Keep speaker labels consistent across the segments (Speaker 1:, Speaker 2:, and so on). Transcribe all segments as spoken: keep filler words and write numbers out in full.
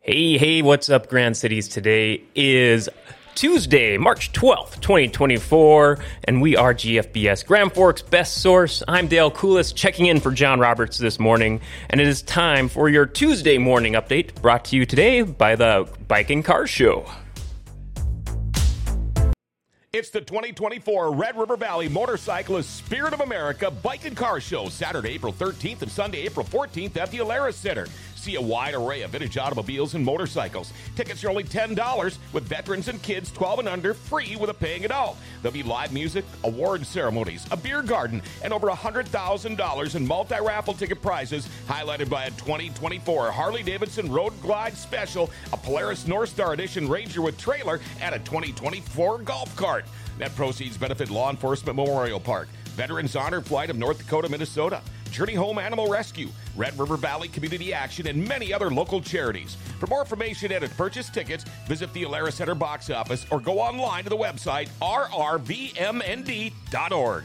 Speaker 1: Hey, hey, what's up, Grand Cities? Today is Tuesday, March twelfth, twenty twenty-four, and we are G F B S Grand Forks Best Source. I'm Dale Coulis, checking in for John Roberts this morning, and it is time for your Tuesday morning update, brought to you today by the Bike and Car Show.
Speaker 2: It's the twenty twenty-four Red River Valley Motorcyclist Spirit of America Bike and Car Show, Saturday, April thirteenth and Sunday, April fourteenth at the Alaris Center. See a wide array of vintage automobiles and motorcycles. Tickets are only ten dollars, with veterans and kids twelve and under free with a paying adult. There'll be live music, award ceremonies, a beer garden, and over one hundred thousand dollars in multi-raffle ticket prizes, highlighted by a twenty twenty-four Harley-Davidson Road Glide Special, a Polaris North Star Edition Ranger with trailer, and a twenty twenty-four golf cart. Net proceeds benefit Law Enforcement Memorial Park, Veterans Honor Flight of North Dakota, Minnesota, Journey Home Animal Rescue, Red River Valley Community Action, and many other local charities. For more information and to purchase tickets, visit the Alaris Center box office or go online to the website r r v m n d dot org.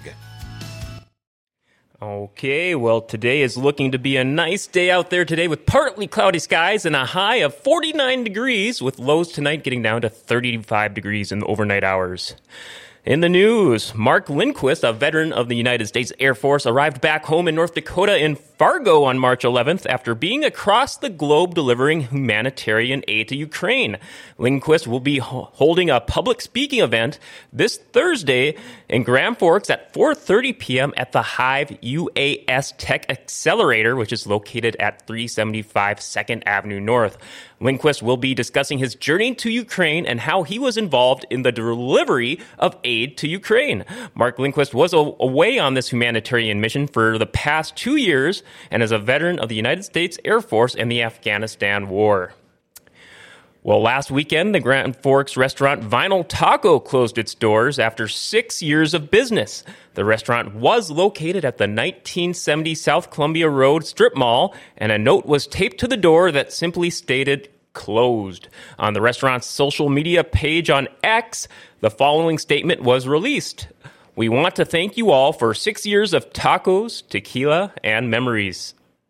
Speaker 1: Okay, well, today is looking to be a nice day out there today with partly cloudy skies and a high of forty-nine degrees, with lows tonight getting down to thirty-five degrees in the overnight hours. In the news, Mark Lindquist, a veteran of the United States Air Force, arrived back home in North Dakota in Fargo on March eleventh after being across the globe delivering humanitarian aid to Ukraine. Lindquist will be ho- holding a public speaking event this Thursday in Grand Forks at four thirty p.m. at the Hive U A S Tech Accelerator, which is located at three seventy-five second Avenue North. Lindquist will be discussing his journey to Ukraine and how he was involved in the delivery of aid to Ukraine. Mark Lindquist was a- away on this humanitarian mission for the past two years and is a veteran of the United States Air Force and the Afghanistan War. Well, last weekend, the Grand Forks restaurant Vinyl Taco closed its doors after six years of business. The restaurant was located at the nineteen seventy South Columbia Road Strip Mall, and a note was taped to the door that simply stated, "Closed." On the restaurant's social media page on X, the following statement was released. "We want to thank you all for six years of tacos, tequila, and memories."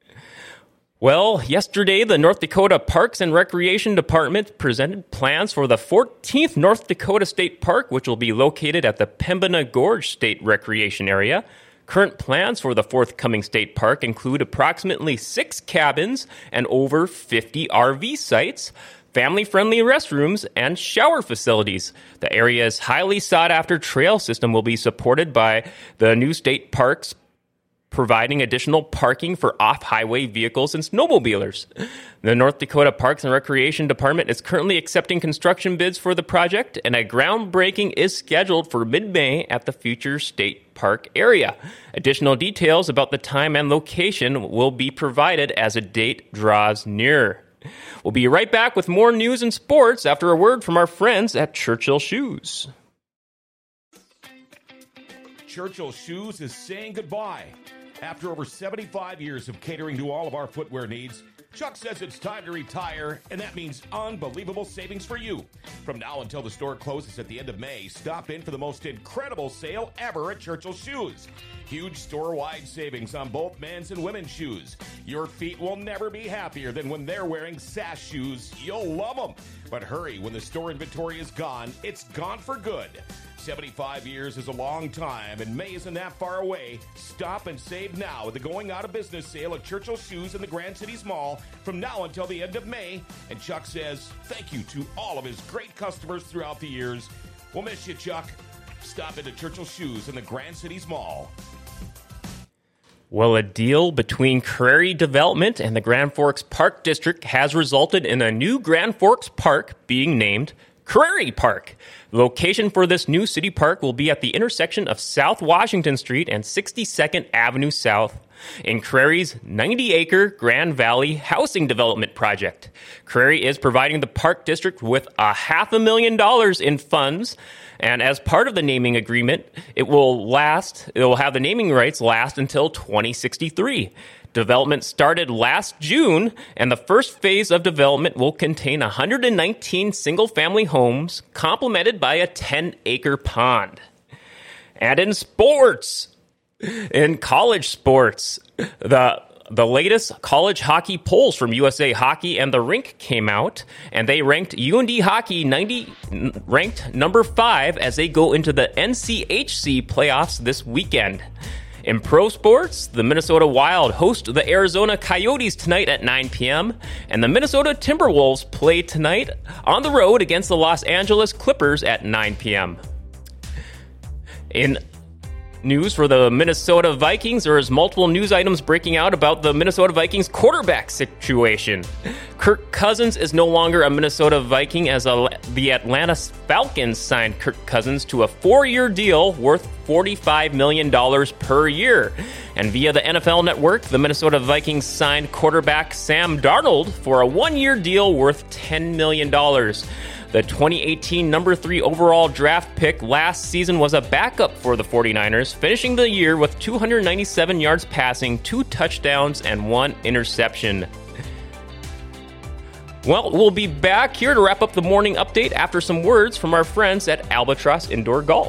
Speaker 1: Well, yesterday, the North Dakota Parks and Recreation Department presented plans for the fourteenth North Dakota State Park, which will be located at the Pembina Gorge State Recreation Area. Current plans for the forthcoming state park include approximately six cabins and over fifty R V sites, family-friendly restrooms, and shower facilities. The area's highly sought-after trail system will be supported by the new state parks, providing additional parking for off-highway vehicles and snowmobilers. The North Dakota Parks and Recreation Department is currently accepting construction bids for the project, and a groundbreaking is scheduled for mid-May at the future state park area. Additional details about the time and location will be provided as a date draws nearer. We'll be right back with more news and sports after a word from our friends at Churchill Shoes.
Speaker 2: Churchill Shoes is saying goodbye. After over seventy-five years of catering to all of our footwear needs, Chuck says it's time to retire, and that means unbelievable savings for you. From now until the store closes at the end of May, stop in for the most incredible sale ever at Churchill Shoes. Huge store-wide savings on both men's and women's shoes. Your feet will never be happier than when they're wearing Sash shoes. You'll love them. But hurry, when the store inventory is gone, it's gone for good. seventy-five years is a long time, and May isn't that far away. Stop and save now at the going out of business sale at Churchill Shoes in the Grand Cities Mall from now until the end of May. And Chuck says thank you to all of his great customers throughout the years. We'll miss you, Chuck. Stop into Churchill Shoes in the Grand Cities Mall.
Speaker 1: Well, a deal between Prairie Development and the Grand Forks Park District has resulted in a new Grand Forks Park being named Prairie Park. The location for this new city park will be at the intersection of South Washington Street and sixty-second Avenue South in Prairie's ninety-acre Grand Valley housing development project. Prairie is providing the park district with a half a million dollars in funds, and as part of the naming agreement, it will last. It will have the naming rights last until twenty sixty-three. Development started last June, and the first phase of development will contain one hundred nineteen single-family homes, complemented by a ten-acre pond. And in sports, in college sports, the the latest college hockey polls from U S A Hockey and The Rink came out, and they ranked U N D Hockey ninety ranked number five as they go into the N C H C playoffs this weekend. In pro sports, the Minnesota Wild host the Arizona Coyotes tonight at nine p.m., and the Minnesota Timberwolves play tonight on the road against the Los Angeles Clippers at nine p.m. In news for the Minnesota Vikings, there is multiple news items breaking out about the Minnesota Vikings quarterback situation. Kirk Cousins is no longer a Minnesota Viking as a, the Atlanta Falcons signed Kirk Cousins to a four-year deal worth forty-five million dollars per year. And via the N F L Network, the Minnesota Vikings signed quarterback Sam Darnold for a one-year deal worth ten million dollars. The twenty eighteen number three overall draft pick last season was a backup for the 49ers, finishing the year with two hundred ninety-seven yards passing, two touchdowns, and one interception. Well, we'll be back here to wrap up the morning update after some words from our friends at Albatross Indoor Golf.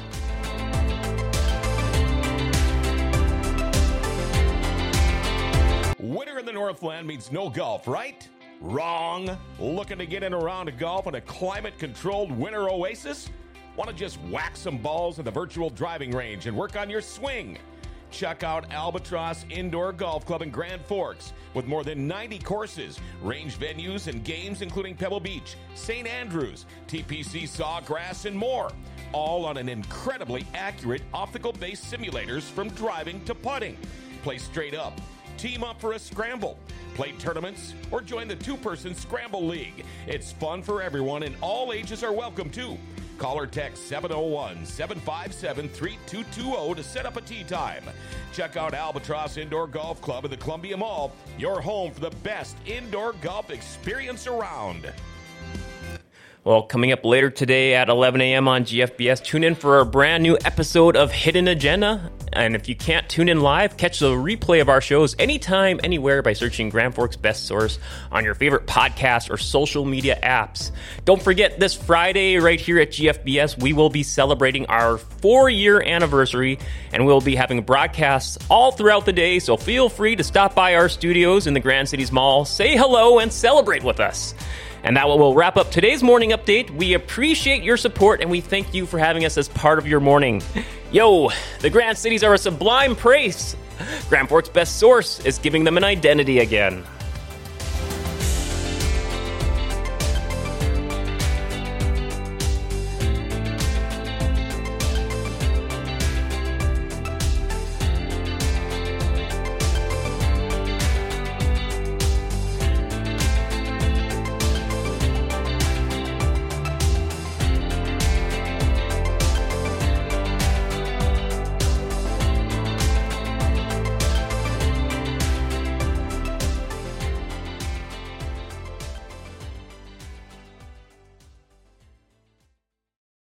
Speaker 2: Winter in the Northland means no golf, right? Wrong. Looking to get in a round of golf in a climate-controlled winter oasis? Want to just whack some balls at the virtual driving range and work on your swing? Check out Albatross Indoor Golf Club in Grand Forks with more than ninety courses, range venues, and games including Pebble Beach, Saint Andrews, T P C Sawgrass, and more. All on an incredibly accurate optical-based simulators from driving to putting. Play straight up, team up for a scramble, play tournaments, or join the two-person Scramble League. It's fun for everyone, and all ages are welcome, too. Call or text seven oh one, seven five seven, three two two zero to set up a tee time. Check out Albatross Indoor Golf Club at the Columbia Mall, your home for the best indoor golf experience around.
Speaker 1: Well, coming up later today at eleven a.m. on G F B S, tune in for a brand new episode of Hidden Agenda. And if you can't tune in live, catch the replay of our shows anytime, anywhere by searching Grand Forks Best Source on your favorite podcast or social media apps. Don't forget, this Friday right here at G F B S, we will be celebrating our four-year anniversary, and we'll be having broadcasts all throughout the day, so feel free to stop by our studios in the Grand Cities Mall, say hello, and celebrate with us. And that will wrap up today's morning update. We appreciate your support, and we thank you for having us as part of your morning. Yo, the Grand Cities are a sublime place. Grand Forks Best Source is giving them an identity again.